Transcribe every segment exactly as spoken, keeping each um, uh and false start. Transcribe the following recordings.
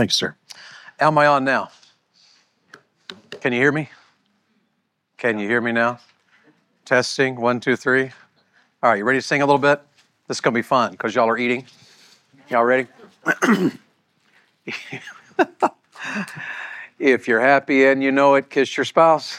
Thanks, sir. Am I on now? Can you hear me? Can you hear me now? Testing, one, two, three. All right, you ready to sing a little bit? This is going to be fun because y'all are eating. Y'all ready? If you're happy and you know it, kiss your spouse.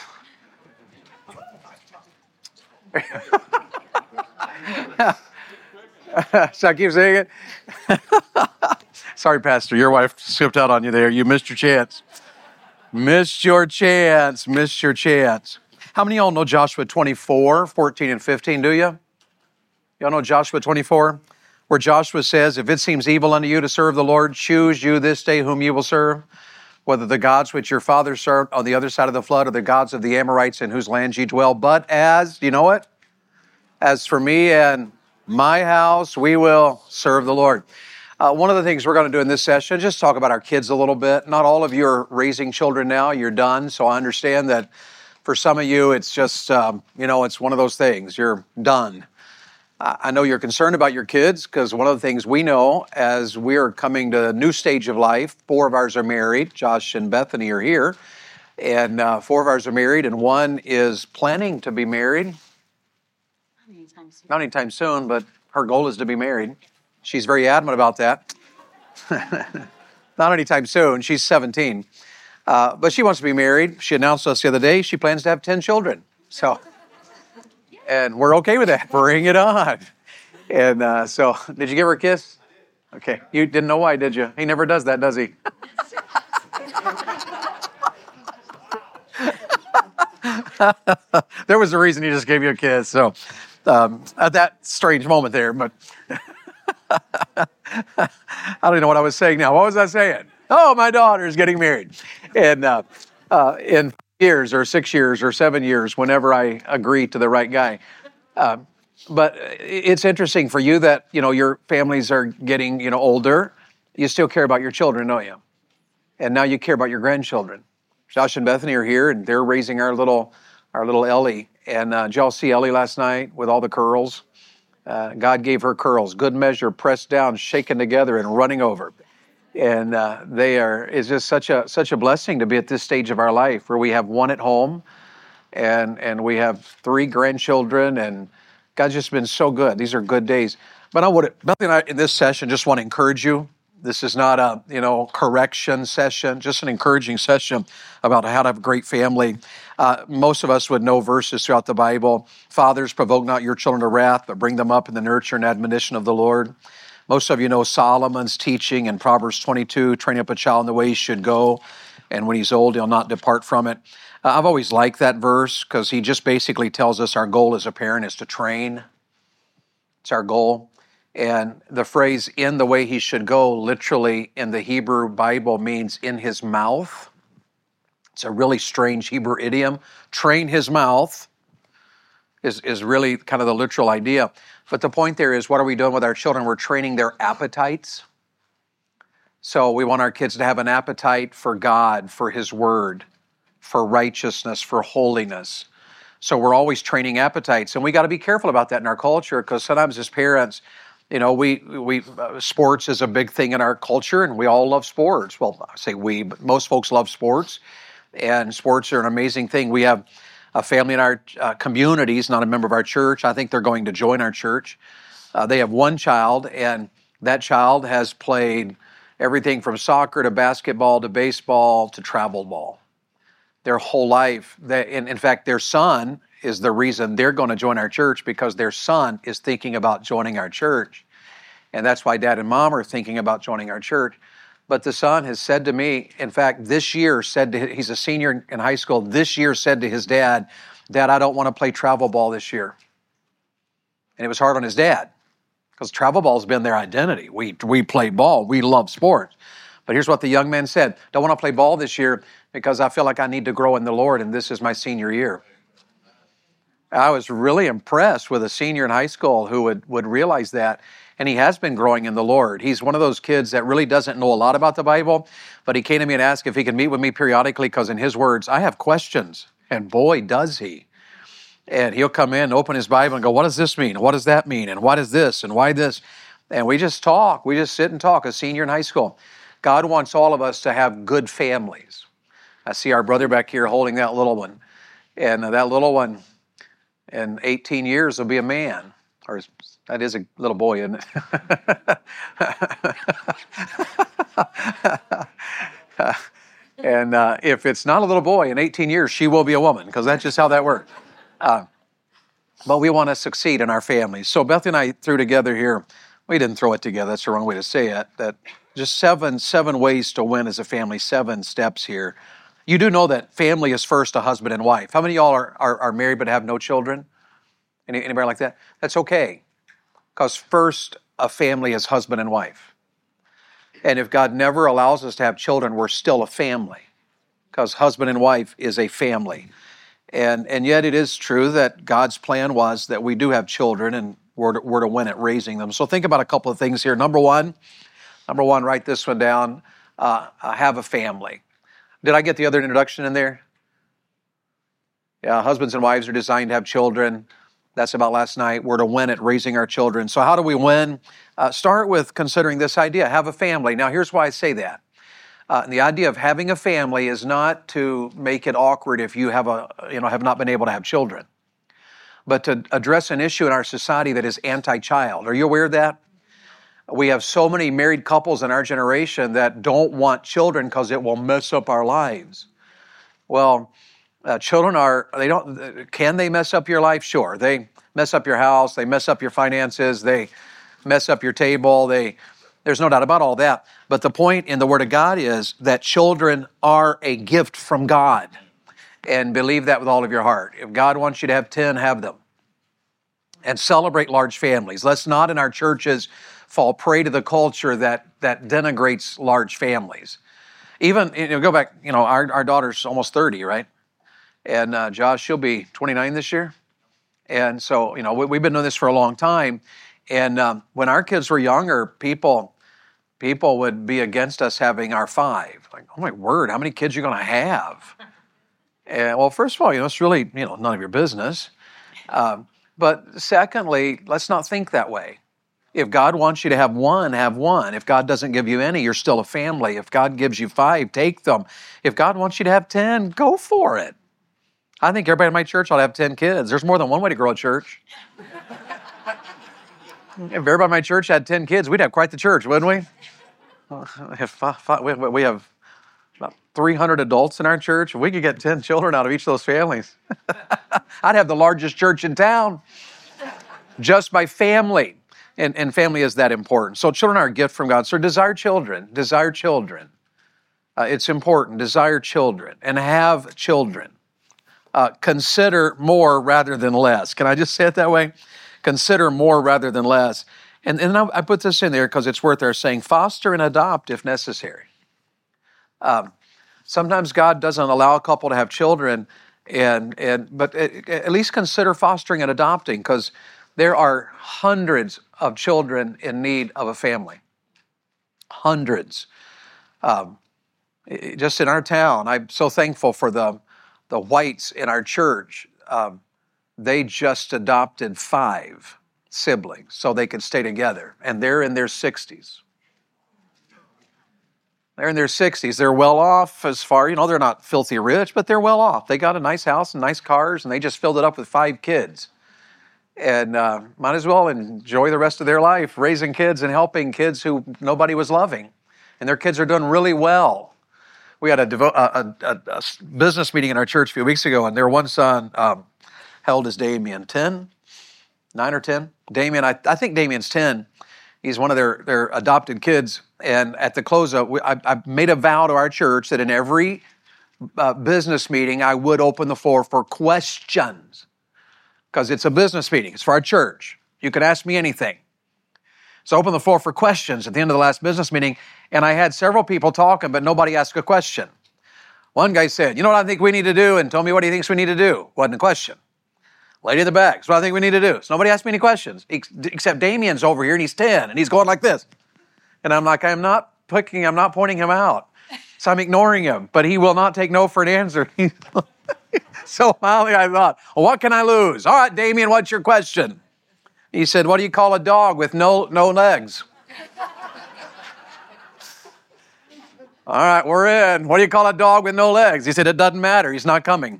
Should I keep saying it? Sorry, Pastor, your wife skipped out on you there. You missed your chance. Missed your chance. Missed your chance. How many of y'all know Joshua twenty-four, fourteen, and fifteen, do you? Y'all know Joshua twenty-four? Where Joshua says, if it seems evil unto you to serve the Lord, choose you this day whom you will serve, whether the gods which your fathers served on the other side of the flood or the gods of the Amorites in whose land ye dwell. But as, do you know it? As for me and my house, we will serve the Lord. Uh, one of the things we're going to do in this session, just talk about our kids a little bit. Not all of you are raising children now. You're done. So I understand that for some of you, it's just, um, you know, it's one of those things. You're done. Uh, I know you're concerned about your kids because one of the things we know as we're coming to a new stage of life, four of ours are married. Josh and Bethany are here. And uh, four of ours are married and one is planning to be married. Anytime soon. Not anytime soon, but her goal is to be married. She's very adamant about that. Not anytime soon. She's seventeen. Uh, but she wants to be married. She announced to us the other day she plans to have ten children. So, and we're okay with that. Bring it on. And uh, so, did you give her a kiss? Okay. You didn't know why, did you? He never does that, does he? There was a reason he just gave you a kiss. So, um, at that strange moment there, but I don't even know what I was saying now. What was I saying? Oh, my daughter's getting married. And uh, uh, in five years or six years or seven years, whenever I agree to the right guy. Uh, but it's interesting for you that, you know, your families are getting, you know, older. You still care about your children, don't you? And now you care about your grandchildren. Josh and Bethany are here, and they're raising our little, our little Ellie. And uh, did y'all see Ellie last night with all the curls? Uh, God gave her curls, good measure, pressed down, shaken together, and running over. And uh, they are, it's just such a such a blessing to be at this stage of our life where we have one at home and, and we have three grandchildren, and God's just been so good. These are good days. But I would, Bethany and I, in this session, just want to encourage you. This is not a, you know, correction session, just an encouraging session about how to have a great family. Uh, most of us would know verses throughout the Bible. Fathers, provoke not your children to wrath, but bring them up in the nurture and admonition of the Lord. Most of you know Solomon's teaching in Proverbs twenty-two, train up a child in the way he should go, and when he's old, he'll not depart from it. Uh, I've always liked that verse because he just basically tells us our goal as a parent is to train. It's our goal. And the phrase, in the way he should go, literally in the Hebrew Bible means in his mouth. It's a really strange Hebrew idiom. Train his mouth is, is really kind of the literal idea. But the point there is, what are we doing with our children? We're training their appetites. So we want our kids to have an appetite for God, for his word, for righteousness, for holiness. So we're always training appetites. And we got to be careful about that in our culture because sometimes as parents, you know, we, we uh, sports is a big thing in our culture, and we all love sports. Well, I say we, but most folks love sports, and sports are an amazing thing. We have a family in our uh, community, he's not a member of our church. I think they're going to join our church. Uh, they have one child, and that child has played everything from soccer to basketball to baseball to travel ball. Their whole life. They, in, in fact, their son is the reason they're going to join our church because their son is thinking about joining our church. And that's why dad and mom are thinking about joining our church. But the son has said to me, in fact, this year said to, he's a senior in high school, this year said to his dad, Dad, I don't want to play travel ball this year. And it was hard on his dad because travel ball's been their identity. We, we play ball. We love sports. But here's what the young man said. Don't want to play ball this year because I feel like I need to grow in the Lord, and this is my senior year. I was really impressed with a senior in high school who would, would realize that, and he has been growing in the Lord. He's one of those kids that really doesn't know a lot about the Bible, but he came to me and asked if he could meet with me periodically because in his words, I have questions, and boy, does he. And he'll come in, open his Bible and go, what does this mean? What does that mean? And what is this? And why this? And we just talk. We just sit and talk, a senior in high school. God wants all of us to have good families. I see our brother back here holding that little one. And that little one in eighteen years will be a man. Or that is a little boy, isn't it? And uh, if it's not a little boy, in eighteen years, she will be a woman, because that's just how that works. Uh, but we want to succeed in our families. So Beth and I threw together here, we didn't throw it together, that's the wrong way to say it, that just seven, seven ways to win as a family, seven steps here. You do know that family is first a husband and wife. How many of y'all are, are, are married but have no children? Any, anybody like that? That's okay, because first a family is husband and wife. And if God never allows us to have children, we're still a family, because husband and wife is a family. And and yet it is true that God's plan was that we do have children, and we're to, we're to win at raising them. So think about a couple of things here. Number one, number one, write this one down, uh, have a family. Did I get the other introduction in there? Yeah, husbands and wives are designed to have children. That's about last night. We're to win at raising our children. So how do we win? Uh, start with considering this idea, have a family. Now, here's why I say that. Uh, the idea of having a family is not to make it awkward if you have a, you know, have not been able to have children, but to address an issue in our society that is anti-child. Are you aware of that? We have so many married couples in our generation that don't want children because it will mess up our lives. Well, Uh, children are, they don't, can they mess up your life? Sure. They mess up your house, they mess up your finances, they mess up your table, they, there's no doubt about all that. But the point in the Word of God is that children are a gift from God. And believe that with all of your heart. If God wants you to have ten, have them. And celebrate large families. Let's not in our churches fall prey to the culture that, that denigrates large families. Even, you know, go back, you know, our, our daughter's almost thirty, right? And uh, Josh, she'll be twenty-nine this year. And so, you know, we, we've been doing this for a long time. And um, when our kids were younger, people people would be against us having our five. Like, oh my word, how many kids are you going to have? And, well, first of all, you know, it's really, you know, none of your business. Um, but secondly, let's not think that way. If God wants you to have one, have one. If God doesn't give you any, you're still a family. If God gives you five, take them. If God wants you to have ten, go for it. I think everybody in my church ought to have ten kids. There's more than one way to grow a church. If everybody in my church had ten kids, we'd have quite the church, wouldn't we? We have about three hundred adults in our church. If we could get ten children out of each of those families, I'd have the largest church in town just by family. And, and family is that important. So children are a gift from God. So desire children. Desire children. Uh, it's important. Desire children and have children. Uh, consider more rather than less. Can I just say it that way? Consider more rather than less. And, and I put this in there because it's worth our saying, foster and adopt if necessary. Um, sometimes God doesn't allow a couple to have children, and and but at, at least consider fostering and adopting, because there are hundreds of children in need of a family. Hundreds. Um, just in our town, I'm so thankful for the The whites in our church. Um, they just adopted five siblings so they could stay together. And they're in their sixties. They're in their sixties. They're well off as far, you know, they're not filthy rich, but they're well off. They got a nice house and nice cars, and they just filled it up with five kids. And uh, might as well enjoy the rest of their life raising kids and helping kids who nobody was loving. And their kids are doing really well. We had a, devo- a, a, a business meeting in our church a few weeks ago, and their one son, um, how old is Damien? ten? Nine or ten? Damien, I, I think Damien's ten. He's one of their, their adopted kids. And at the close of, I, I made a vow to our church that in every uh, business meeting, I would open the floor for questions. Because it's a business meeting. It's for our church. You can ask me anything. So open the floor for questions at the end of the last business meeting, and I had several people talking, but nobody asked a question. One guy said, you know what I think we need to do? And told me what he thinks we need to do. Wasn't a question. Lady in the back, so what I think we need to do. So nobody asked me any questions, except Damien's over here, and he's ten, and he's going like this. And I'm like, I'm not picking, I'm not pointing him out. So I'm ignoring him, but he will not take no for an answer. So finally I thought, well, what can I lose? All right, Damien, what's your question? He said, what do you call a dog with no no legs? All right, we're in. What do you call a dog with no legs? He said, it doesn't matter. He's not coming.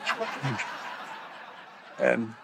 And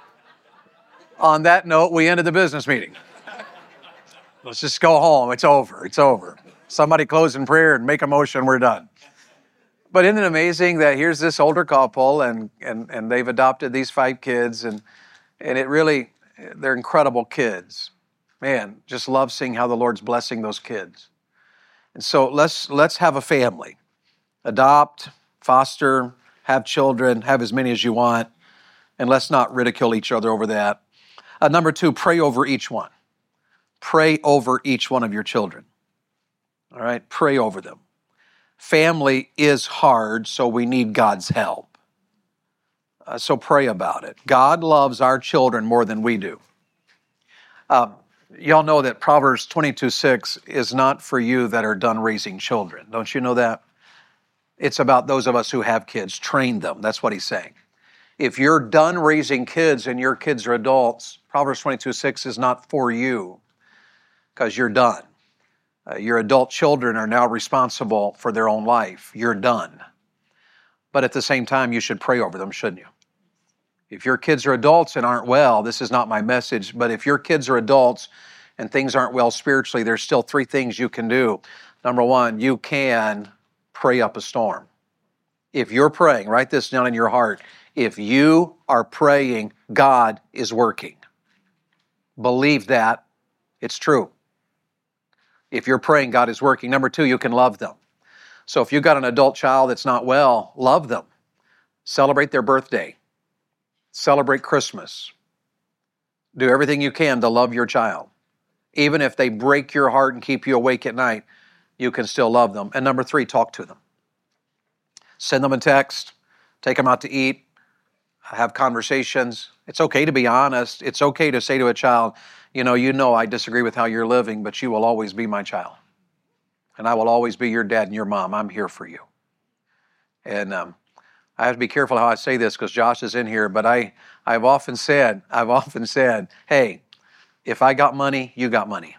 on that note, we ended the business meeting. Let's just go home. It's over. It's over. Somebody close in prayer and make a motion. We're done. But isn't it amazing that here's this older couple and and and they've adopted these five kids and and it really, they're incredible kids. Man, just love seeing how the Lord's blessing those kids. And so let's let's have a family. Adopt, foster, have children, have as many as you want, and let's not ridicule each other over that. Uh, number two, pray over each one. Pray over each one of your children. All right, pray over them. Family is hard, so we need God's help. Uh, so pray about it. God loves our children more than we do. Um, y'all know that Proverbs twenty-two six is not for you that are done raising children. Don't you know that? It's about those of us who have kids. Train them. That's what he's saying. If you're done raising kids and your kids are adults, Proverbs twenty-two six is not for you because you're done. Uh, your adult children are now responsible for their own life. You're done. But at the same time, you should pray over them, shouldn't you? If your kids are adults and aren't well, this is not my message, but if your kids are adults and things aren't well spiritually, there's still three things you can do. Number one, you can pray up a storm. If you're praying, write this down in your heart. If you are praying, God is working. Believe that. It's true. If you're praying, God is working. Number two, you can love them. So if you've got an adult child that's not well, love them. Celebrate their birthday. Celebrate Christmas. Do everything you can to love your child. Even if they break your heart and keep you awake at night, you can still love them. And number three, talk to them. Send them a text. Take them out to eat. Have conversations. It's okay to be honest. It's okay to say to a child, you know, you know I disagree with how you're living, but you will always be my child. And I will always be your dad and your mom. I'm here for you. And um, I have to be careful how I say this because Josh is in here, but I, I've often said, I've often said, hey, if I got money, you got money.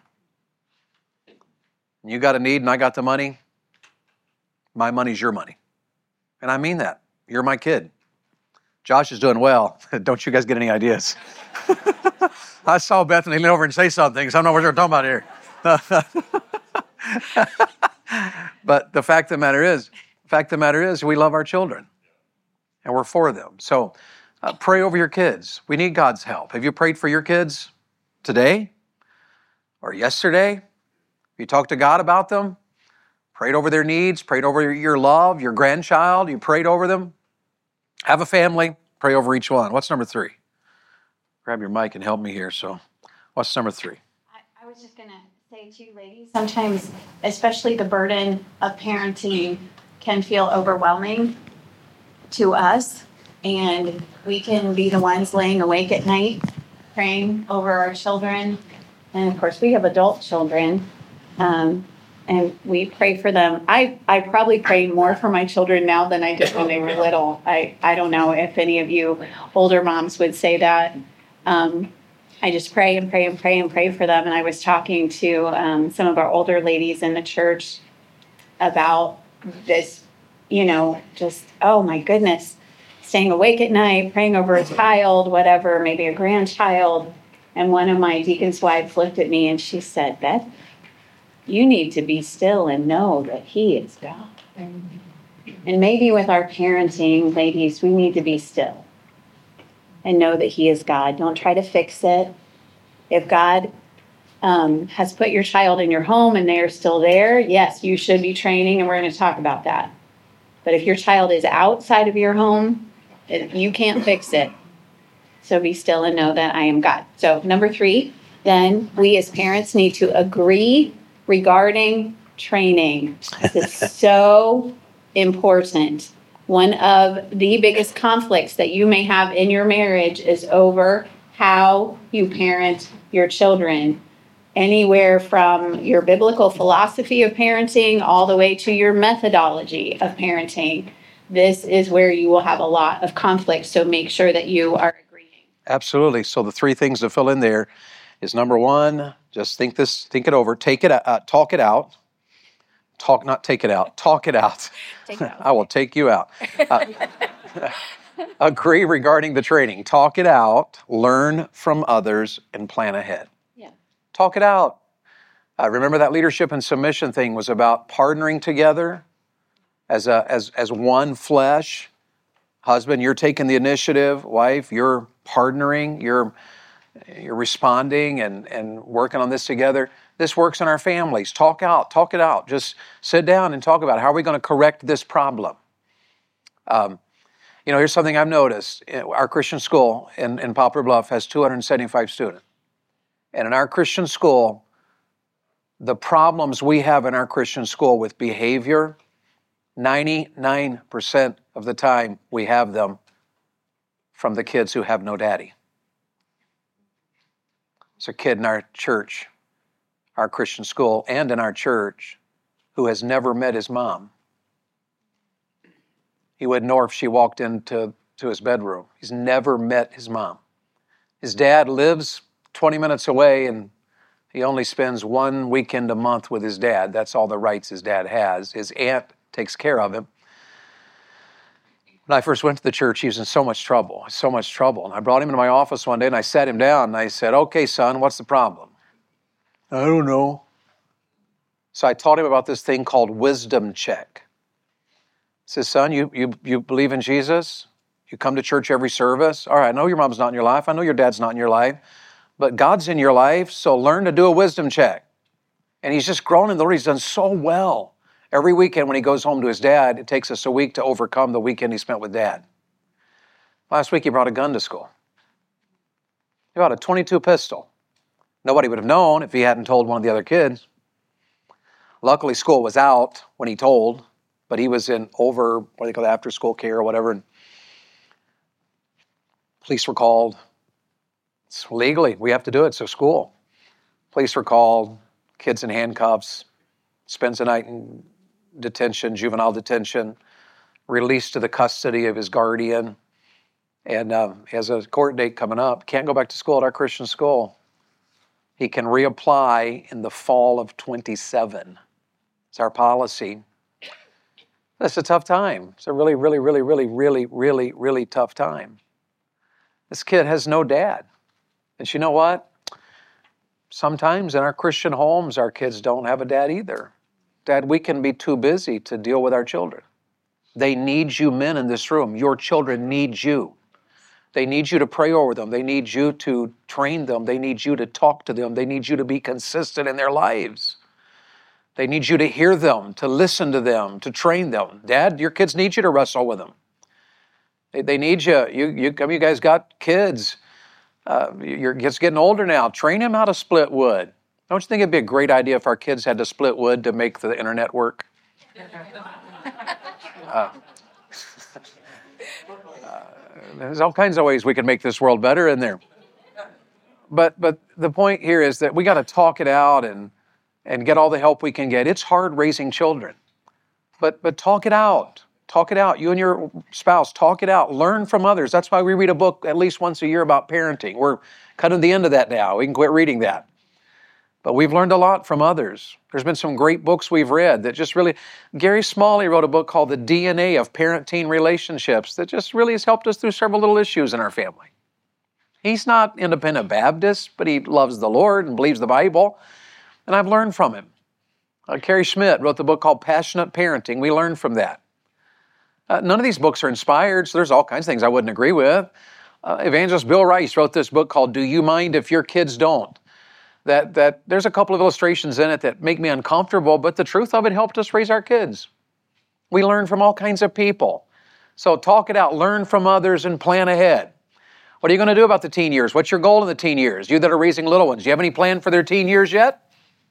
You got a need and I got the money, my money's your money. And I mean that. You're my kid. Josh is doing well. Don't you guys get any ideas? I saw Bethany lean over and say something, so I don't know what you're talking about here. But the fact of the matter is, the fact of the matter is, we love our children, and we're for them. So uh, pray over your kids. We need God's help. Have you prayed for your kids today or yesterday? You talked to God about them? Prayed over their needs? Prayed over your love, your grandchild? You prayed over them? Have a family. Pray over each one. What's number three? Grab your mic and help me here. So what's number three? I, I was just going to say to you ladies, sometimes, especially the burden of parenting can feel overwhelming to us. And we can be the ones laying awake at night, praying over our children. And of course, we have adult children. Um, and we pray for them. I, I probably pray more for my children now than I did when they were little. I, I don't know if any of you older moms would say that. Um, I just pray and pray and pray and pray for them. And I was talking to um, some of our older ladies in the church about this, you know, just, oh my goodness, staying awake at night, praying over a child, whatever, maybe a grandchild. And one of my deacon's wives looked at me and she said, Beth, you need to be still and know that He is God. And maybe with our parenting, ladies, we need to be still and know that He is God. Don't try to fix it. If God um, has put your child in your home and they are still there, yes, you should be training, and we're going to talk about that. But if your child is outside of your home, it, you can't fix it. So be still and know that I am God. So number three, then we as parents need to agree regarding training. This is so important. One of the biggest conflicts that you may have in your marriage is over how you parent your children. Anywhere from your biblical philosophy of parenting all the way to your methodology of parenting. This is where you will have a lot of conflict. So make sure that you are agreeing. Absolutely. So the three things to fill in there is number one, just think this, think it over, take it, uh, talk it out. Talk, not take it out. Talk it out. Take it out. I will take you out. Uh, agree regarding the training. Talk it out, learn from others, and plan ahead. Yeah. Talk it out. Uh, remember that leadership and submission thing was about partnering together as a as as one flesh. Husband, you're taking the initiative. Wife, you're partnering. You're you're responding and and working on this together. This works in our families. Talk out. Talk it out. Just sit down and talk about it. How are we going to correct this problem? Um, you know, here's something I've noticed. Our Christian school in, in Poplar Bluff has two hundred seventy-five students. And in our Christian school, the problems we have in our Christian school with behavior, ninety-nine percent of the time we have them from the kids who have no daddy. There's a kid in our church, our Christian school, and in our church who has never met his mom. He wouldn't know if she walked into to his bedroom. He's never met his mom. His dad lives twenty minutes away, and he only spends one weekend a month with his dad. That's all the rights his dad has. His aunt takes care of him. When I first went to the church, he was in so much trouble, so much trouble. And I brought him into my office one day, and I sat him down, and I said, okay, son, what's the problem? I don't know. So I taught him about this thing called wisdom check. I said, son, you, you, you believe in Jesus? You come to church every service? All right, I know your mom's not in your life. I know your dad's not in your life. But God's in your life, so learn to do a wisdom check. And he's just grown in the Lord. He's done so well. Every weekend when he goes home to his dad, it takes us a week to overcome the weekend he spent with dad. Last week he brought a gun to school. He brought a twenty-two pistol. Nobody would have known if he hadn't told one of the other kids. Luckily, school was out when he told, but he was in over, what do they call it, after school care or whatever. And police were called. It's legally, we have to do it, so school. Police were called, kids in handcuffs, spends the night in detention, juvenile detention, released to the custody of his guardian, and um, he has a court date coming up. Can't go back to school at our Christian school. He can reapply in the fall of twenty-seven. It's our policy. That's a tough time. It's a really, really, really, really, really, really, really tough time. This kid has no dad. And you know what? Sometimes in our Christian homes, our kids don't have a dad either. Dad, we can be too busy to deal with our children. They need you men in this room. Your children need you. They need you to pray over them. They need you to train them. They need you to talk to them. They need you to be consistent in their lives. They need you to hear them, to listen to them, to train them. Dad, your kids need you to wrestle with them. They, they need you. You, you, I mean, you guys got kids. Uh, your kids getting older now. Train them how to split wood. Don't you think it'd be a great idea if our kids had to split wood to make the internet work? Uh, uh, there's all kinds of ways we can make this world better in there. But but the point here is that we got to talk it out and and get all the help we can get. It's hard raising children, but but talk it out. Talk it out. You and your spouse, talk it out. Learn from others. That's why we read a book at least once a year about parenting. We're cutting the end of that now. We can quit reading that. But we've learned a lot from others. There's been some great books we've read that just really... Gary Smalley wrote a book called The D N A of Parent-Teen Relationships that just really has helped us through several little issues in our family. He's not independent Baptist, but he loves the Lord and believes the Bible. And I've learned from him. Uh, Carrie Schmidt wrote the book called Passionate Parenting. We learned from that. Uh, none of these books are inspired, so there's all kinds of things I wouldn't agree with. Uh, Evangelist Bill Rice wrote this book called Do You Mind If Your Kids Don't? That, that there's a couple of illustrations in it that make me uncomfortable, but the truth of it helped us raise our kids. We learn from all kinds of people. So talk it out, learn from others, and plan ahead. What are you going to do about the teen years? What's your goal in the teen years? You that are raising little ones, do you have any plan for their teen years yet?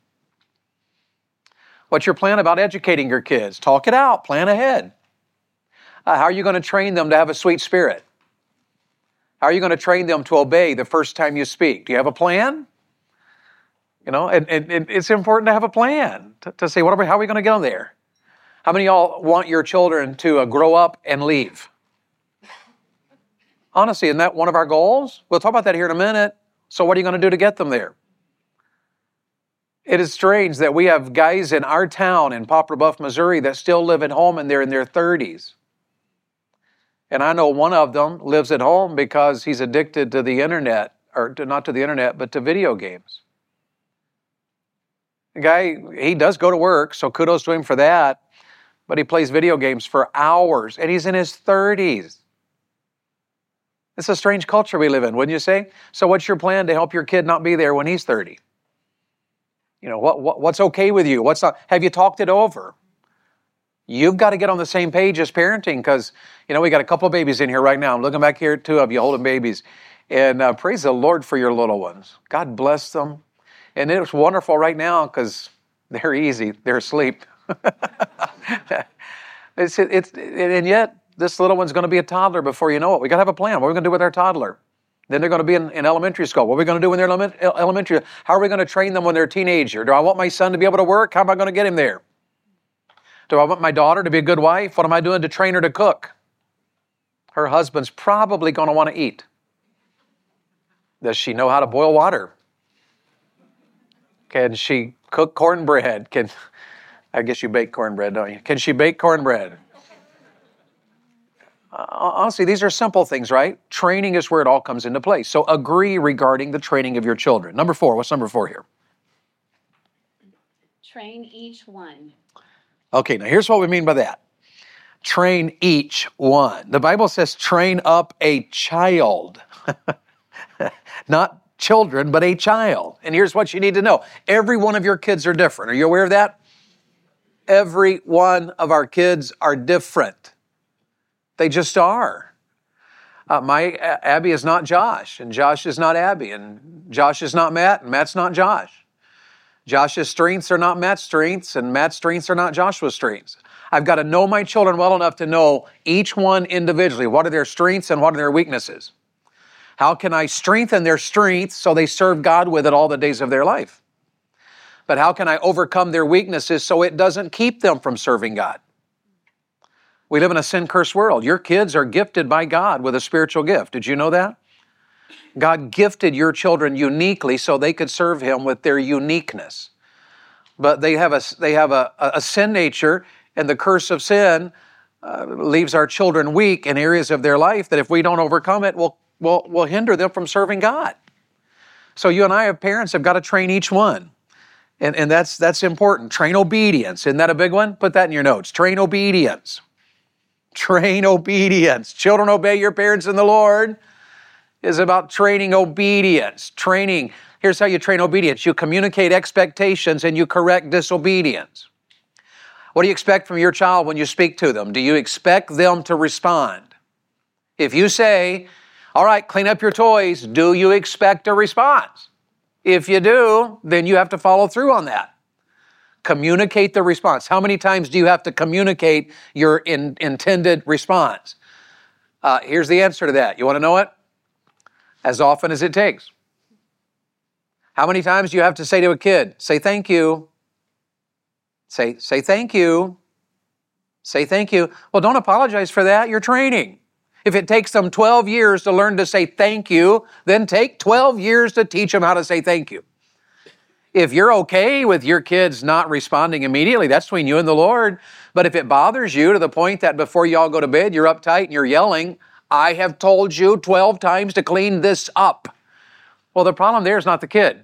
What's your plan about educating your kids? Talk it out, plan ahead. Uh, how are you going to train them to have a sweet spirit? How are you going to train them to obey the first time you speak? Do you have a plan? You know, and, and, and it's important to have a plan, to, to say, what are we, how are we going to get them there? How many of y'all want your children to uh, grow up and leave? Honestly, isn't that one of our goals? We'll talk about that here in a minute. So what are you going to do to get them there? It is strange that we have guys in our town in Poplar Bluff, Missouri that still live at home and they're in their thirties. And I know one of them lives at home because he's addicted to the internet, or to, not to the internet, but to video games. The guy, he does go to work, so kudos to him for that, but he plays video games for hours, and he's in his thirties. It's a strange culture we live in, wouldn't you say? So what's your plan to help your kid not be there when he's thirty? You know, what, what what's okay with you? What's not? Have you talked it over? You've got to get on the same page as parenting because, you know, we got a couple of babies in here right now. I'm looking back here at two of you holding babies. And uh, praise the Lord for your little ones. God bless them. And it's wonderful right now because they're easy. They're asleep. it's, it's, and yet, this little one's going to be a toddler before you know it. We got to have a plan. What are we going to do with our toddler? Then they're going to be in, in elementary school. What are we going to do when they're element, elementary? How are we going to train them when they're a teenager? Do I want my son to be able to work? How am I going to get him there? Do I want my daughter to be a good wife? What am I doing to train her to cook? Her husband's probably going to want to eat. Does she know how to boil water? Can she cook cornbread? Can I guess you bake cornbread, don't you? Can she bake cornbread? Uh, honestly, these are simple things, right? Training is where it all comes into place. So agree regarding the training of your children. Number four, what's number four here? Train each one. Okay, now here's what we mean by that. Train each one. The Bible says train up a child. Not children, but a child. And here's what you need to know. Every one of your kids are different. Are you aware of that? Every one of our kids are different. They just are. Uh, my uh, Abby is not Josh, and Josh is not Abby, and Josh is not Matt, and Matt's not Josh. Josh's strengths are not Matt's strengths, and Matt's strengths are not Joshua's strengths. I've got to know my children well enough to know each one individually. What are their strengths and what are their weaknesses? How can I strengthen their strengths so they serve God with it all the days of their life? But how can I overcome their weaknesses so it doesn't keep them from serving God? We live in a sin-cursed world. Your kids are gifted by God with a spiritual gift. Did you know that? God gifted your children uniquely so they could serve Him with their uniqueness. But they have a, they have a, a sin nature, and the curse of sin uh, leaves our children weak in areas of their life that if we don't overcome it, will will will hinder them from serving God. So you and I, as parents, have got to train each one. And, and that's, that's important. Train obedience. Isn't that a big one? Put that in your notes. Train obedience. Train obedience. Children, obey your parents in the Lord is about training obedience. Training. Here's how you train obedience. You communicate expectations and you correct disobedience. What do you expect from your child when you speak to them? Do you expect them to respond? If you say, all right, clean up your toys, do you expect a response? If you do, then you have to follow through on that. Communicate the response. How many times do you have to communicate your in, intended response? Uh, here's the answer to that. You want to know it? As often as it takes. How many times do you have to say to a kid, say thank you? Say, say thank you. Say thank you. Well, don't apologize for that. You're training. If it takes them twelve years to learn to say thank you, then take twelve years to teach them how to say thank you. If you're okay with your kids not responding immediately, that's between you and the Lord. But if it bothers you to the point that before you all go to bed, you're uptight and you're yelling, I have told you twelve times to clean this up. Well, the problem there is not the kid.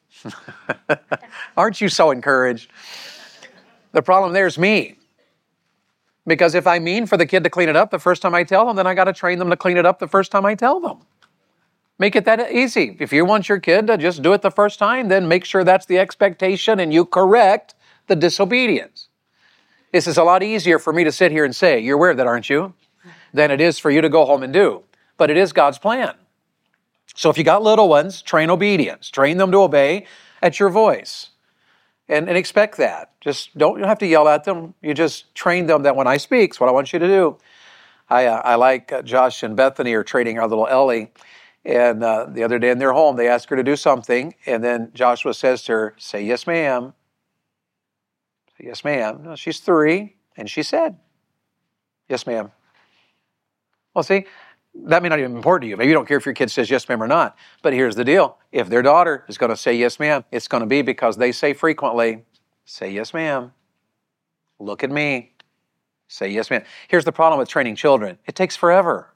Aren't you so encouraged? The problem there is me. Because if I mean for the kid to clean it up the first time I tell them, then I got to train them to clean it up the first time I tell them. Make it that easy. If you want your kid to just do it the first time, then make sure that's the expectation and you correct the disobedience. This is a lot easier for me to sit here and say, you're aware of that, aren't you? Than it is for you to go home and do. But it is God's plan. So if you got little ones, train obedience. Train them to obey at your voice. And, and expect that. Just don't, you don't have to yell at them. You just train them that when I speak, it's what I want you to do. I, uh, I like uh, Josh and Bethany are training our little Ellie. And uh, the other day in their home, they asked her to do something. And then Joshua says to her, say, yes, ma'am. Say, yes, ma'am. No, she's three. And she said, yes, ma'am. Well, see, That may not even be important to you. Maybe you don't care if your kid says yes, ma'am, or not. But here's the deal. If their daughter is going to say yes, ma'am, it's going to be because they say frequently, say yes, ma'am. Look at me. Say yes, ma'am. Here's the problem with training children. It takes forever.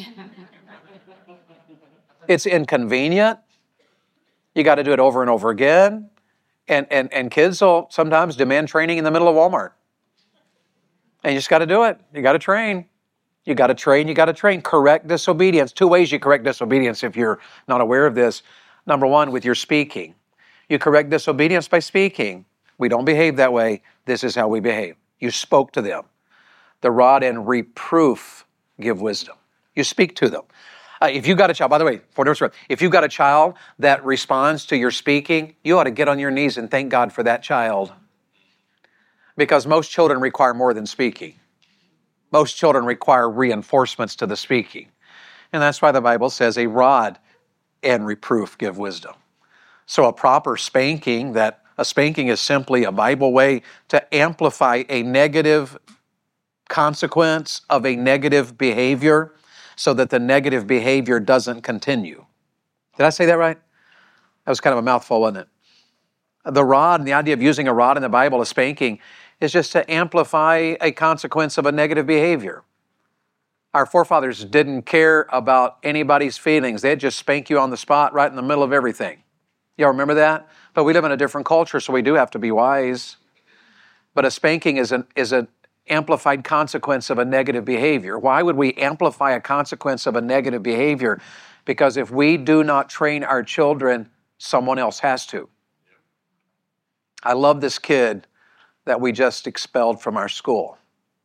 It's inconvenient. You got to do it over and over again. And, and, and kids will sometimes demand training in the middle of Walmart. And you just got to do it. You got to train. You got to train. You got to train. Correct disobedience. Two ways you correct disobedience if you're not aware of this. Number one, with your speaking. You correct disobedience by speaking. We don't behave that way. This is how we behave. You spoke to them. The rod and reproof give wisdom. You speak to them. Uh, if you've got a child, by the way, for notice, if you've got a child that responds to your speaking, you ought to get on your knees and thank God for that child. Because most children require more than speaking. Most children require reinforcements to the speaking. And that's why the Bible says a rod and reproof give wisdom. So a proper spanking, that a spanking is simply a Bible way to amplify a negative consequence of a negative behavior so that the negative behavior doesn't continue. Did I say that right? That was kind of a mouthful, wasn't it? The rod, and the idea of using a rod in the Bible, a spanking, is just to amplify a consequence of a negative behavior. Our forefathers didn't care about anybody's feelings. They'd just spank you on the spot right in the middle of everything. Y'all remember that? But we live in a different culture, so we do have to be wise. But a spanking is an is an amplified consequence of a negative behavior. Why would we amplify a consequence of a negative behavior? Because if we do not train our children, someone else has to. I love this kid that we just expelled from our school.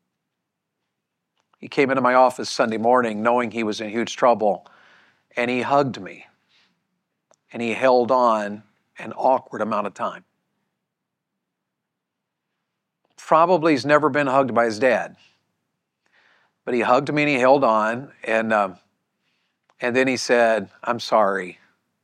He came into my office Sunday morning knowing he was in huge trouble, and he hugged me, and he held on an awkward amount of time. Probably he's never been hugged by his dad, but he hugged me and he held on, and um, and then he said, "I'm sorry,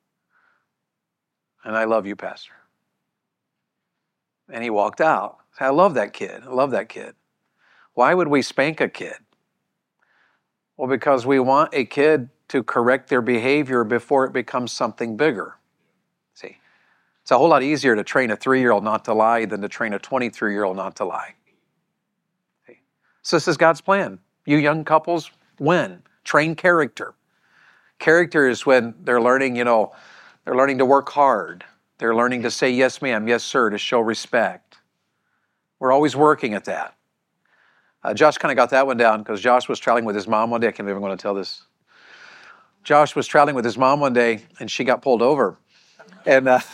and I love you, Pastor." And he walked out. I love that kid. I love that kid. Why would we spank a kid? Well, because we want a kid to correct their behavior before it becomes something bigger. See, it's a whole lot easier to train a three-year-old not to lie than to train a twenty-three-year-old not to lie. See? So this is God's plan. You young couples, win. Train character. Character is when they're learning, you know, they're learning to work hard. They're learning to say yes, ma'am, yes, sir, to show respect. We're always working at that. Uh, Josh kind of got that one down because Josh was traveling with his mom one day. I can't believe I'm going to tell this. Josh was traveling with his mom one day, and she got pulled over. And uh,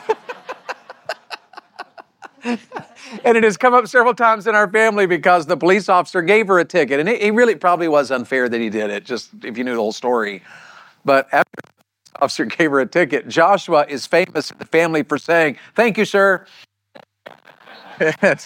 and it has come up several times in our family because the police officer gave her a ticket. And it, it really probably was unfair that he did it, just if you knew the whole story. But after the police officer gave her a ticket, Joshua is famous in the family for saying, "Thank you, sir." I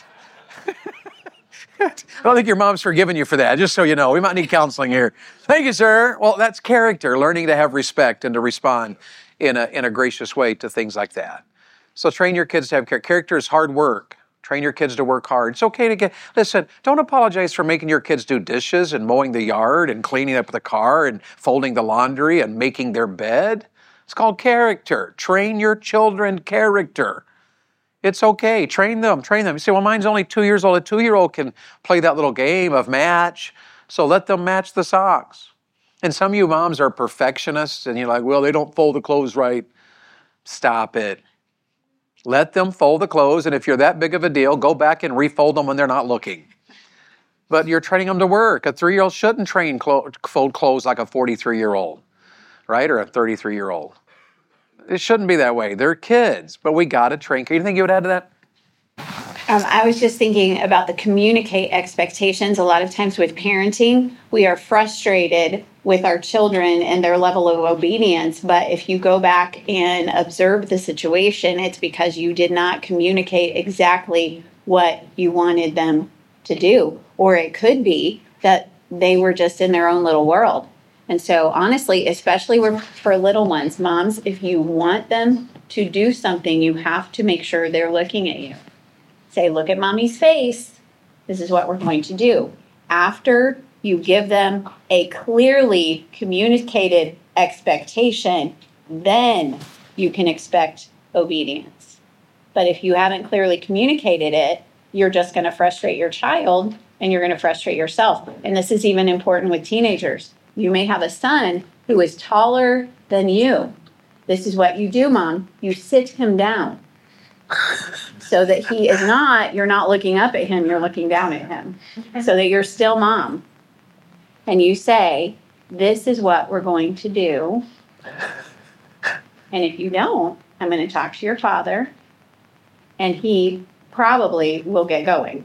don't think your mom's forgiven you for that, just so you know. We might need counseling here. Thank you, sir. Well, that's character, learning to have respect and to respond in a, in a gracious way to things like that. So train your kids to have character. Character is hard work. Train your kids to work hard. It's okay to get, listen, don't apologize for making your kids do dishes and mowing the yard and cleaning up the car and folding the laundry and making their bed. It's called character. Train your children character. It's okay. Train them. Train them. You say, well, mine's only two years old. A two-year-old can play that little game of match. So let them match the socks. And some of you moms are perfectionists, and you're like, well, they don't fold the clothes right. Stop it. Let them fold the clothes, and if you're that big of a deal, go back and refold them when they're not looking. But you're training them to work. A three-year-old shouldn't train clo- fold clothes like a forty-three-year-old, right? Or a thirty-three-year-old. It shouldn't be that way. They're kids, but we got to train. Anything you would add to that? Um, I was just thinking about the communicate expectations. A lot of times with parenting, we are frustrated with our children and their level of obedience. But if you go back and observe the situation, it's because you did not communicate exactly what you wanted them to do. Or it could be that they were just in their own little world. And so honestly, especially for little ones, moms, if you want them to do something, you have to make sure they're looking at you. Say, look at mommy's face. This is what we're going to do. After You give them a clearly communicated expectation, then you can expect obedience. But if you haven't clearly communicated it, you're just going to frustrate your child and you're going to frustrate yourself. And this is even important with teenagers. You may have a son who is taller than you. This is what you do, Mom. You sit him down so that he is not, you're not looking up at him, you're looking down at him, so that you're still Mom. And you say, this is what we're going to do. And if you don't, I'm going to talk to your father, and he probably will get going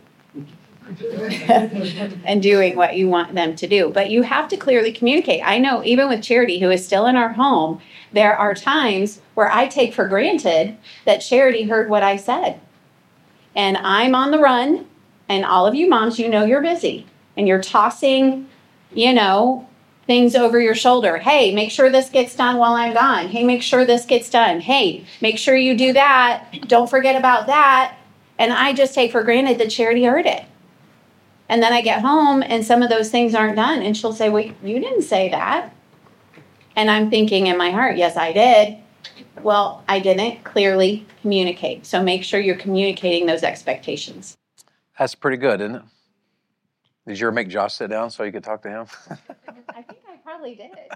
and doing what you want them to do. But you have to clearly communicate. I know even with Charity, who is still in our home, there are times where I take for granted that Charity heard what I said. And I'm on the run, and all of you moms, you know you're busy, and you're tossing, you know, things over your shoulder. Hey, make sure this gets done while I'm gone. Hey, make sure this gets done. Hey, make sure you do that. Don't forget about that. And I just take for granted that Charity heard it. And then I get home and some of those things aren't done. And she'll say, well, you didn't say that. And I'm thinking in my heart, yes, I did. Well, I didn't clearly communicate. So make sure you're communicating those expectations. That's pretty good, isn't it? Did you ever make Josh sit down so you could talk to him? I think I probably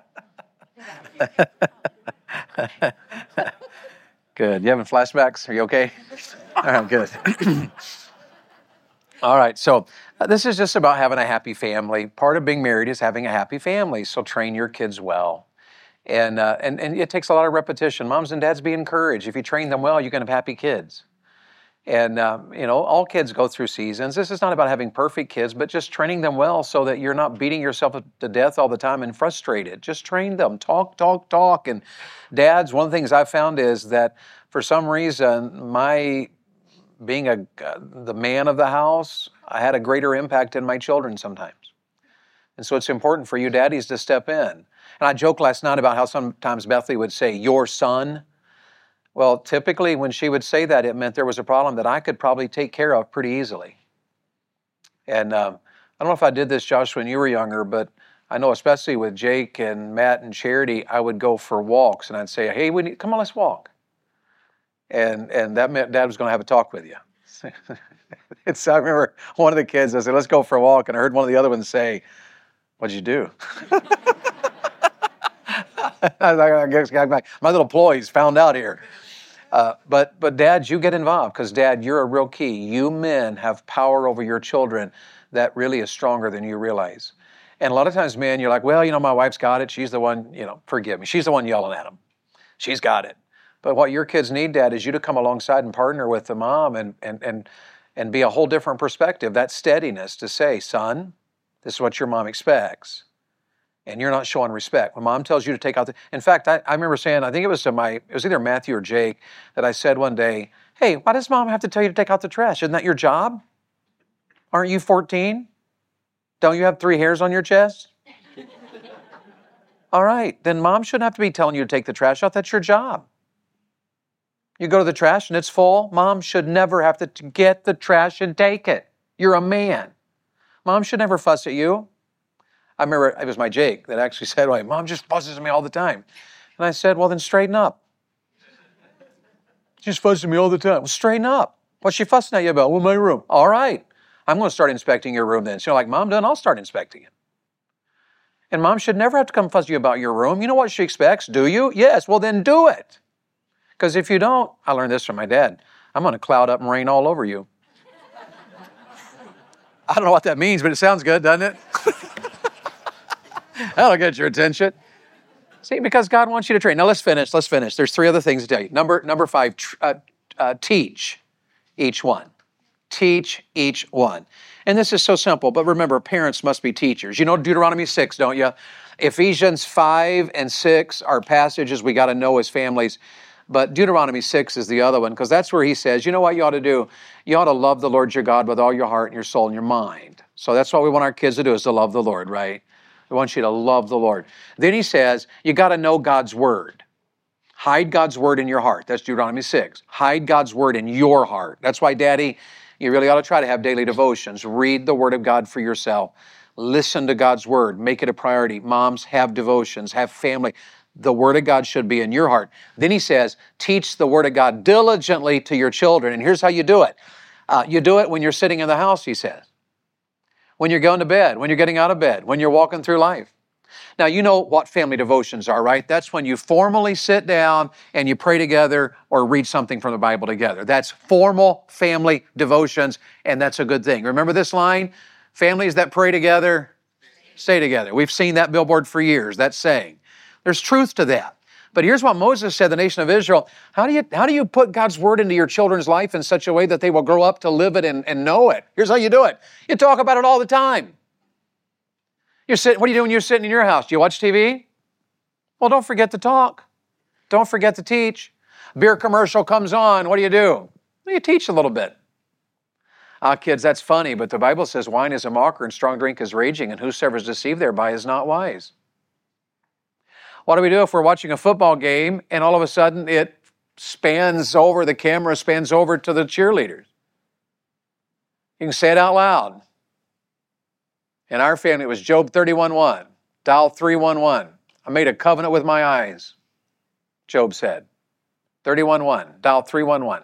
did. Good. You having flashbacks? Are you okay? All right, good. All right, so uh, this is just about having a happy family. Part of being married is having a happy family, so train your kids well. And, uh, and, and it takes a lot of repetition. Moms and dads, be encouraged. If you train them well, you can have happy kids. And, um, you know, all kids go through seasons. This is not about having perfect kids, but just training them well so that you're not beating yourself to death all the time and frustrated. Just train them. Talk, talk, talk. And dads, one of the things I've found is that for some reason, my being a uh, the man of the house, I had a greater impact in my children sometimes. And so it's important for you daddies to step in. And I joked last night about how sometimes Bethany would say, your son. Well, typically when she would say that, it meant there was a problem that I could probably take care of pretty easily. And um, I don't know if I did this, Josh, when you were younger, but I know especially with Jake and Matt and Charity, I would go for walks and I'd say, hey, we need, come on, let's walk. And and that meant Dad was going to have a talk with you. It's, I remember one of the kids, I said, let's go for a walk. And I heard one of the other ones say, what'd you do? I was like, I guess my, my little ploys found out here. Uh, but but dads, you get involved because Dad, you're a real key. You men have power over your children that really is stronger than you realize. And a lot of times, men, you're like, well, you know, my wife's got it. She's the one, you know, forgive me. She's the one yelling at them. She's got it. But what your kids need, Dad, is you to come alongside and partner with the mom and and and and be a whole different perspective. That steadiness to say, son, this is what your mom expects. And you're not showing respect. When Mom tells you to take out the... In fact, I, I remember saying, I think it was to my... It was either Matthew or Jake that I said one day, hey, why does Mom have to tell you to take out the trash? Isn't that your job? Aren't you fourteen? Don't you have three hairs on your chest? All right, then Mom shouldn't have to be telling you to take the trash out. That's your job. You go to the trash and it's full. Mom should never have to get the trash and take it. You're a man. Mom should never fuss at you. I remember it was my Jake that actually said, well, Mom just fusses at me all the time. And I said, well, then straighten up. She's fussing at me all the time. Well, straighten up. What's she fussing at you about? Well, my room. All right. I'm going to start inspecting your room then. So you're like, Mom done, I'll start inspecting it. And Mom should never have to come fuss you about your room. You know what she expects? Do you? Yes. Well, then do it. Because if you don't, I learned this from my dad, I'm going to cloud up and rain all over you. I don't know what that means, but it sounds good, doesn't it? That'll get your attention. See, because God wants you to train. Now let's finish, let's finish. There's three other things to tell you. Number, number five, tr- uh, uh, teach each one. Teach each one. And this is so simple, but remember, parents must be teachers. You know Deuteronomy six, don't you? Ephesians five and six are passages we got to know as families. But Deuteronomy six is the other one, because that's where he says, you know what you ought to do? You ought to love the Lord your God with all your heart and your soul and your mind. So that's what we want our kids to do, is to love the Lord, right? We want you to love the Lord. Then he says, you got to know God's word. Hide God's word in your heart. That's Deuteronomy six. Hide God's word in your heart. That's why, Daddy, you really ought to try to have daily devotions. Read the word of God for yourself. Listen to God's Word. Make it a priority. Moms, have devotions, have family. The Word of God should be in your heart. Then he says, teach the Word of God diligently to your children. And here's how you do it. Uh, you do it when you're sitting in the house, he says. When you're going to bed, when you're getting out of bed, when you're walking through life. Now, you know what family devotions are, right? That's when you formally sit down and you pray together or read something from the Bible together. That's formal family devotions, and that's a good thing. Remember this line? Families that pray together, stay together. We've seen that billboard for years, that saying. There's truth to that. But here's what Moses said, the nation of Israel. How do you, how do you put God's Word into your children's life in such a way that they will grow up to live it and, and know it? Here's how you do it. You talk about it all the time. You're sitting, what do you do when you're sitting in your house? Do you watch T V? Well, don't forget to talk. Don't forget to teach. Beer commercial comes on. What do you do? Well, you teach a little bit. Ah, kids, that's funny, but the Bible says wine is a mocker and strong drink is raging, and whosoever is deceived thereby is not wise. What do we do if we're watching a football game and all of a sudden it spans over, the camera spans over to the cheerleaders? You can say it out loud. In our family, it was Job thirty-one one, dial three one one. I made a covenant with my eyes, Job said. thirty-one one, dial three one one.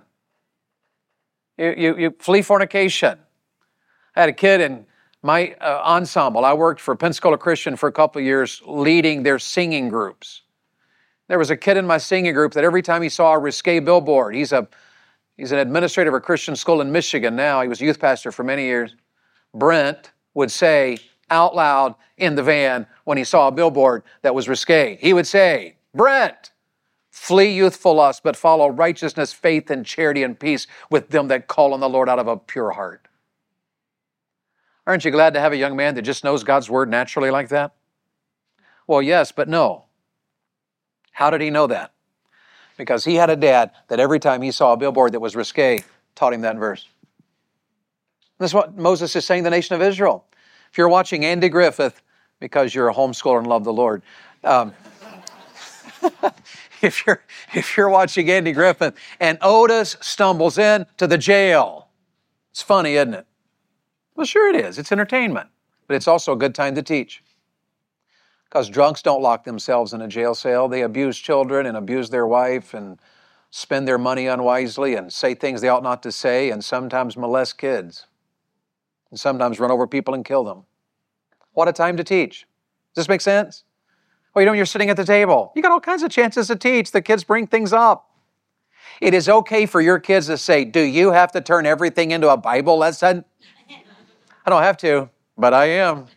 You, you, you flee fornication. I had a kid in my uh, ensemble. I worked for Pensacola Christian for a couple of years leading their singing groups. There was a kid in my singing group that every time he saw a risque billboard, he's a he's an administrator of a Christian school in Michigan now. He was a youth pastor for many years. Brent would say out loud in the van when he saw a billboard that was risque. He would say, Brent, flee youthful lust, but follow righteousness, faith, and charity and peace with them that call on the Lord out of a pure heart. Aren't you glad to have a young man that just knows God's Word naturally like that? Well, yes, but no. How did he know that? Because he had a dad that every time he saw a billboard that was risque, taught him that verse. That's what Moses is saying to the nation of Israel. If you're watching Andy Griffith, because you're a homeschooler and love the Lord, um, if you're if you're watching Andy Griffith and Otis stumbles into the jail, it's funny, isn't it? Well, sure it is. It's entertainment, but it's also a good time to teach. Because drunks don't lock themselves in a jail cell. They abuse children and abuse their wife and spend their money unwisely and say things they ought not to say and sometimes molest kids. And sometimes run over people and kill them. What a time to teach. Does this make sense? Well, you know, when you're sitting at the table, you got all kinds of chances to teach. The kids bring things up. It is okay for your kids to say, do you have to turn everything into a Bible lesson? I don't have to, but I am.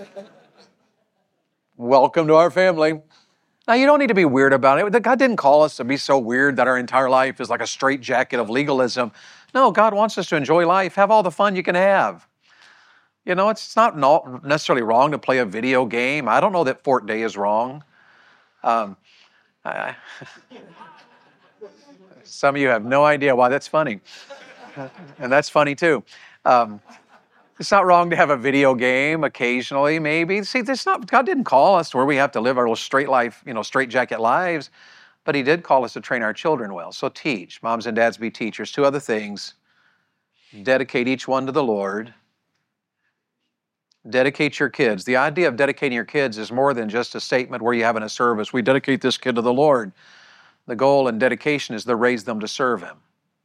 Welcome to our family. Now, you don't need to be weird about it. God didn't call us to be so weird that our entire life is like a straitjacket of legalism. No, God wants us to enjoy life. Have all the fun you can have. You know, it's not necessarily wrong to play a video game. I don't know that Fort Day is wrong. Um, I, some of you have no idea why that's funny. And that's funny too. Um, it's not wrong to have a video game occasionally, maybe. See, this not God didn't call us to where we have to live our little straight life, you know, straight jacket lives. But He did call us to train our children well. So teach. Moms and dads, be teachers. Two other things. Dedicate each one to the Lord. Dedicate your kids. The idea of dedicating your kids is more than just a statement where you have in a service, we dedicate this kid to the Lord. The goal in dedication is to raise them to serve Him.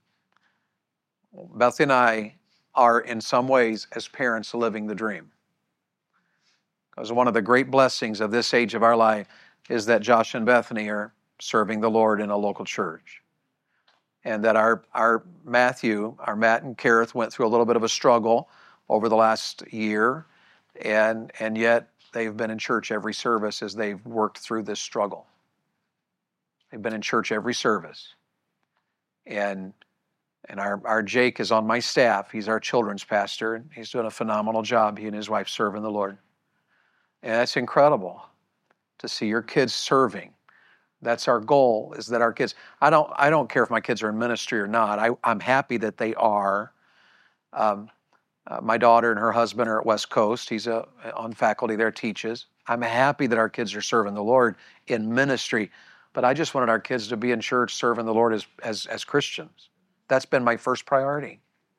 Beth and I are in some ways, as parents, living the dream. Because one of the great blessings of this age of our life is that Josh and Bethany are serving the Lord in a local church. And that our, our Matthew, our Matt and Kareth went through a little bit of a struggle over the last year. And, and yet they've been in church every service as they've worked through this struggle. They've been in church every service. And, and our, our Jake is on my staff. He's our children's pastor. And he's doing a phenomenal job, he and his wife serving the Lord. And that's incredible to see your kids serving. That's our goal, is that our kids, I don't I don't care if my kids are in ministry or not. I, I'm happy that they are. Um, uh, my daughter and her husband are at West Coast. He's a, on faculty there, teaches. I'm happy that our kids are serving the Lord in ministry. But I just wanted our kids to be in church serving the Lord as, as, as Christians. That's been my first priority.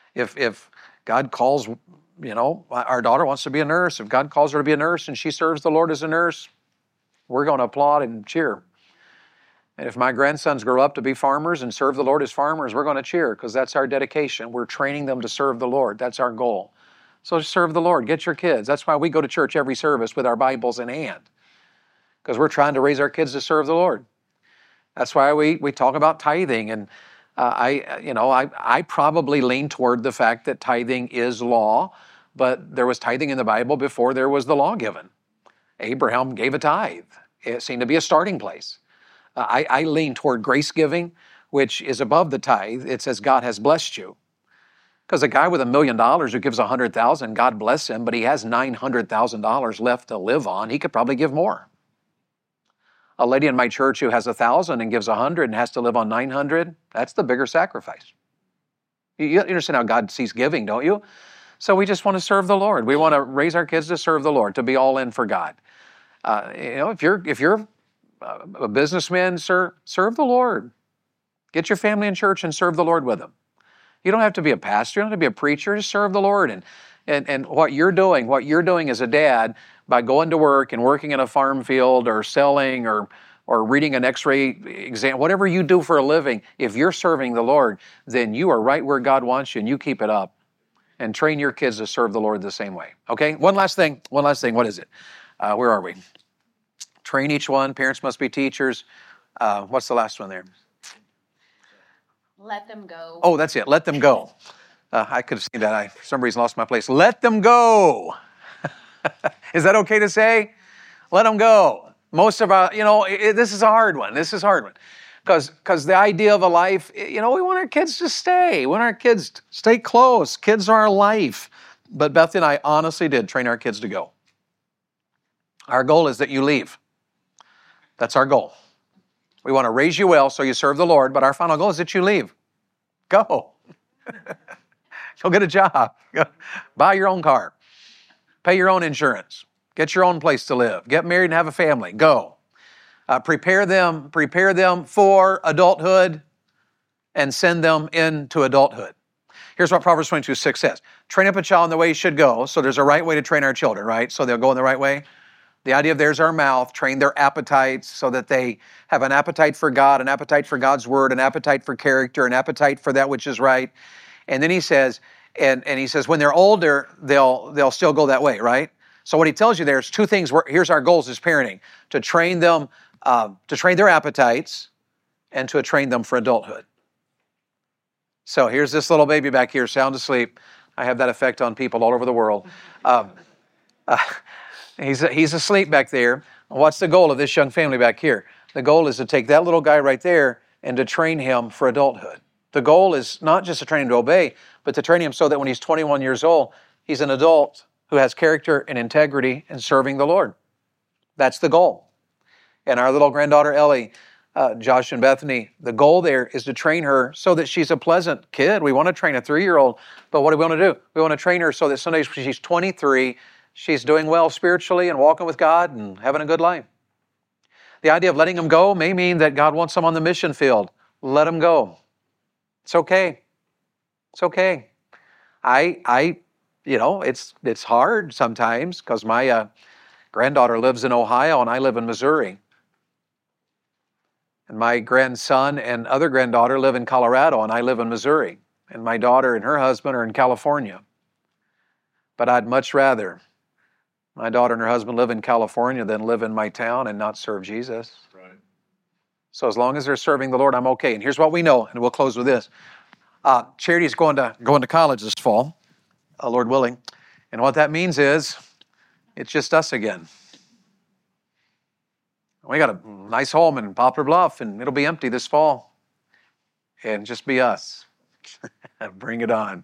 If, if God calls, you know, our daughter wants to be a nurse. If God calls her to be a nurse and she serves the Lord as a nurse, we're going to applaud and cheer. And if my grandsons grow up to be farmers and serve the Lord as farmers, we're going to cheer because that's our dedication. We're training them to serve the Lord. That's our goal. So serve the Lord. Get your kids. That's why we go to church every service with our Bibles in hand, because we're trying to raise our kids to serve the Lord. That's why we, we talk about tithing. And uh, I, you know, I, I probably lean toward the fact that tithing is law, but there was tithing in the Bible before there was the law given. Abraham gave a tithe. It seemed to be a starting place. Uh, I, I lean toward grace giving, which is above the tithe. It says God has blessed you. Because a guy with a million dollars who gives a hundred thousand, God bless him, but he has nine hundred thousand dollars left to live on. He could probably give more. A lady in my church who has a thousand and gives a hundred and has to live on nine hundred, that's the bigger sacrifice. You understand how God sees giving, don't you? So we just want to serve the Lord. We want to raise our kids to serve the Lord, to be all in for God. Uh, you know, if you're if you're a businessman, sir, serve the Lord. Get your family in church and serve the Lord with them. You don't have to be a pastor. You don't have to be a preacher. Just serve the Lord. And, and, and what you're doing, what you're doing as a dad by going to work and working in a farm field or selling or, or reading an x-ray exam, whatever you do for a living, if you're serving the Lord, then you are right where God wants you, and you keep it up. And train your kids to serve the Lord the same way. Okay? One last thing. One last thing. What is it? Uh, where are we? Train each one. Parents must be teachers. Uh, what's the last one there? Let them go. Oh, that's it. Let them go. Uh, I could have seen that. I, for some reason, lost my place. Let them go. Is that okay to say? Let them go. Most of our, you know, it, this is a hard one. This is a hard one. Because because the idea of a life, you know, we want our kids to stay. We want our kids to stay close. Kids are our life. But Beth and I honestly did train our kids to go. Our goal is that you leave. That's our goal. We want to raise you well so you serve the Lord, but our final goal is that you leave. Go. Go get a job. Go. Buy your own car. Pay your own insurance. Get your own place to live. Get married and have a family. Go. Uh, prepare them, prepare them for adulthood and send them into adulthood. Here's what Proverbs twenty-two six says. Train up a child in the way he should go. So there's a right way to train our children, right? So they'll go in the right way. The idea of there's our mouth, train their appetites so that they have an appetite for God, an appetite for God's word, an appetite for character, an appetite for that which is right. And then he says, and, and he says, when they're older, they'll they'll still go that way, right? So what he tells you there is two things. Where, here's our goals as parenting: to train them, uh, to train their appetites, and to train them for adulthood. So here's this little baby back here, sound asleep. I have that effect on people all over the world. Um, uh, He's, he's asleep back there. What's the goal of this young family back here? The goal is to take that little guy right there and to train him for adulthood. The goal is not just to train him to obey, but to train him so that when he's twenty-one years old, he's an adult who has character and integrity in serving the Lord. That's the goal. And our little granddaughter, Ellie, uh, Josh and Bethany, the goal there is to train her so that she's a pleasant kid. We want to train a three-year-old, but what do we want to do? We want to train her so that someday when she's twenty-three, she's doing well spiritually and walking with God and having a good life. The idea of letting them go may mean that God wants them on the mission field. Let them go. It's okay. It's okay. I, I, you know, it's it's hard sometimes because my uh, granddaughter lives in Ohio and I live in Missouri. And my grandson and other granddaughter live in Colorado and I live in Missouri. And my daughter and her husband are in California. But I'd much rather my daughter and her husband live in California than live in my town and not serve Jesus. Right. So as long as they're serving the Lord, I'm okay. And here's what we know, and we'll close with this. Uh, Charity's going to going to college this fall, uh, Lord willing. And what that means is it's just us again. We got a nice home in Poplar Bluff, and it'll be empty this fall. And just be us. Bring it on.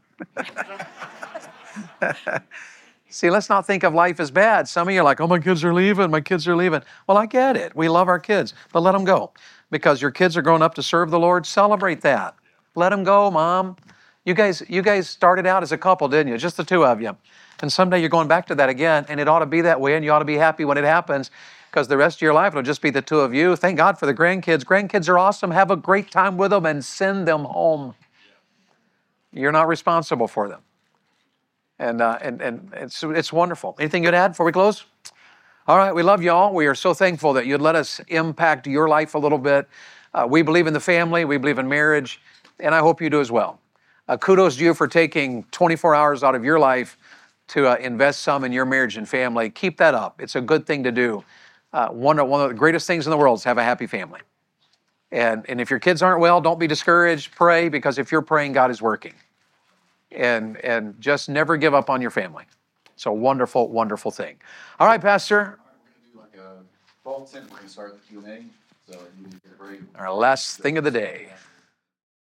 See, let's not think of life as bad. Some of you are like, oh, my kids are leaving, my kids are leaving. Well, I get it. We love our kids, but let them go. Because your kids are growing up to serve the Lord, celebrate that. Let them go, Mom. You guys, you guys started out as a couple, didn't you? Just the two of you. And someday you're going back to that again, and it ought to be that way, and you ought to be happy when it happens, because the rest of your life it'll just be the two of you. Thank God for the grandkids. Grandkids are awesome. Have a great time with them and send them home. You're not responsible for them. And, uh, and, and it's, it's wonderful. Anything you'd add before we close? All right, we love y'all. We are so thankful that you'd let us impact your life a little bit. Uh, we believe in the family. We believe in marriage. And I hope you do as well. Uh, kudos to you for taking twenty-four hours out of your life to uh, invest some in your marriage and family. Keep that up. It's a good thing to do. Uh, one, of, one of the greatest things in the world is have a happy family. And, and if your kids aren't well, don't be discouraged. Pray, because if you're praying, God is working. And, and just never give up on your family. It's a wonderful, wonderful thing. All right, Pastor. All right, we're going to do like a twelve ten. We're going to start the Q and A. So you can get a break. Our last thing of the day.